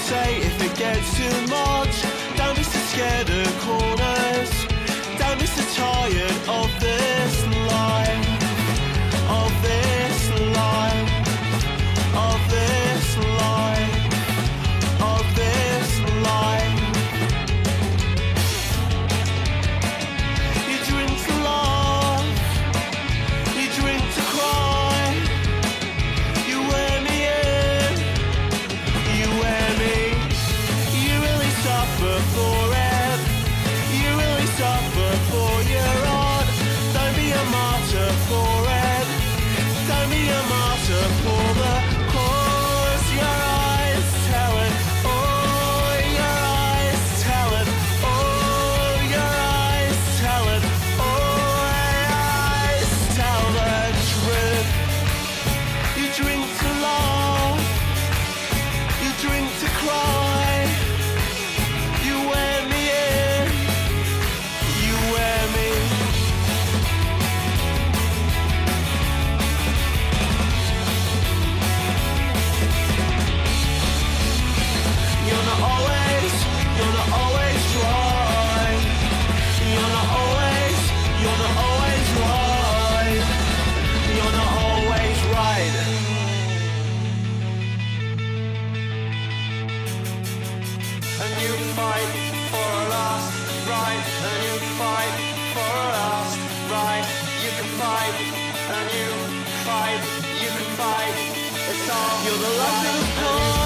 say if it gets too much. Don't be so scared of corners. Don't be so tired of this life. Of this life. Of this life. Of this life. You drink to love. You drink to cry. You wear me in. You wear me. You really suffer for it. You really suffer for your art. Don't be a martyr for it. Don't be a martyr for the cause. Your eyes tell it. Oh, your eyes tell it. Oh, your eyes tell it. Oh, your eyes tell the truth. You drink to love. You drink to cry. You wear me in. You wear me. You're not always right. You're not always right. You're not always right. And you fight for a last right. And you fight for a last right. You can fight, and you fight, you can fight. It's all you're the last of the